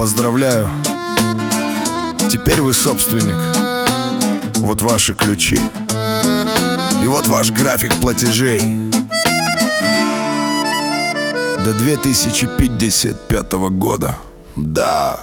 Поздравляю, теперь вы собственник. Вот ваши ключи. И вот ваш график платежей до 2055 года. Да.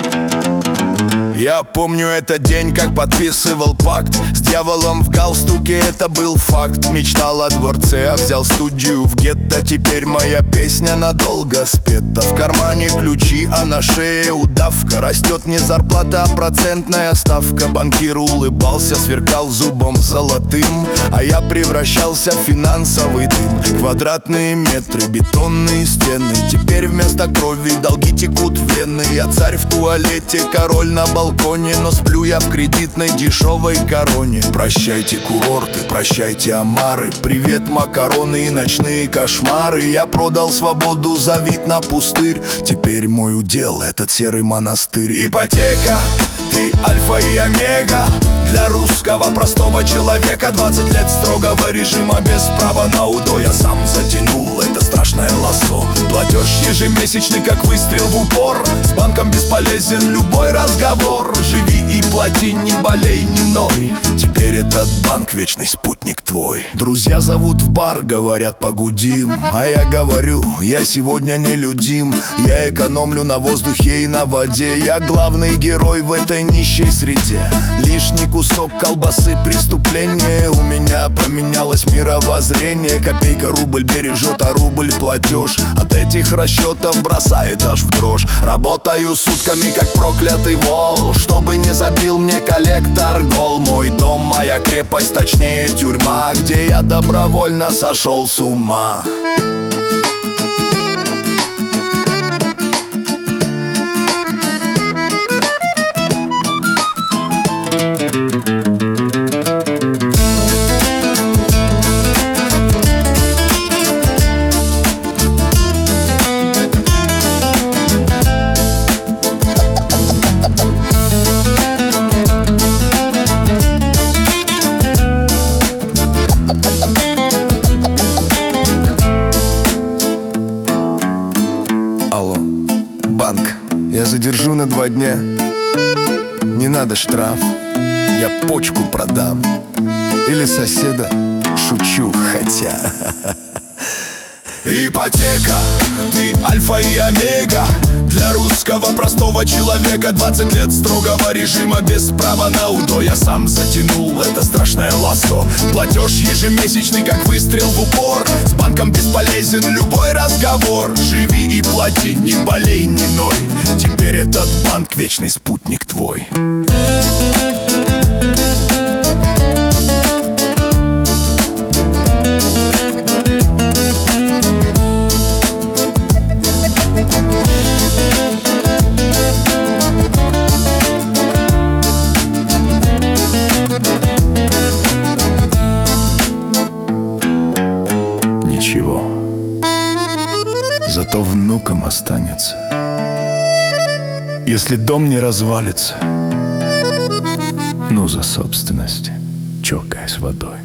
Я помню этот день, как подписывал пакт с дьяволом в галстуке, это был факт. Мечтал о дворце, а взял студию в гетто. Теперь моя песня надолго спета. В кармане ключи, а на шее удавка. Растет не зарплата, а процентная ставка. Банкир улыбался, сверкал зубом золотым, а я превращался в финансовый дым. Квадратные метры, бетонные стены. Теперь вместо крови долги текут в вены. Я царь в туалете, король на балконе, но сплю я в кредитной дешевой короне. Прощайте курорты, прощайте омары, привет макароны и ночные кошмары. Я продал свободу за вид на пустырь. Теперь мой удел этот серый монастырь. Ипотека, ты альфа и омега для русского простого человека. 20 лет строгого режима без права на УДО. Я сам затянул это страшное лассо. Платеж ежемесячный, как выстрел в упор. С банком бесполезен любой разговор. Живи и плати, не болей, не ной. Теперь этот банк вечный спутник твой. Друзья зовут в бар, говорят погудим, а я говорю, я сегодня нелюдим. Я экономлю на воздухе и на воде. Я главный герой в этой нищей среде. Лишний кусок колбасы преступление. У меня поменялось мировоззрение. Копейка рубль бережет, а рубль платеж. От этих расчетов бросает аж в дрожь. Работаю сутками, как проклятый вол, чтобы не забил мне коллектор гол. Мой дом, моя крепость, точнее тюрьма, где я добровольно сошел с ума. Алло, банк, я задержу на 2 дня. Не надо штраф, я почку продам. Или соседа, шучу, хотя. Ипотека, ты альфа и омега для русского простого человека. 20 лет строгого режима без права на УДО. Я сам затянул это страшное лассо. Платеж ежемесячный, как выстрел в упор. С банком бесполезен любой разговор. Живи и плати, не болей, не ной. Теперь этот банк вечный спутник твой. Ничего, зато внукам останется. Если дом не развалится, ну за собственность, чокаясь водой.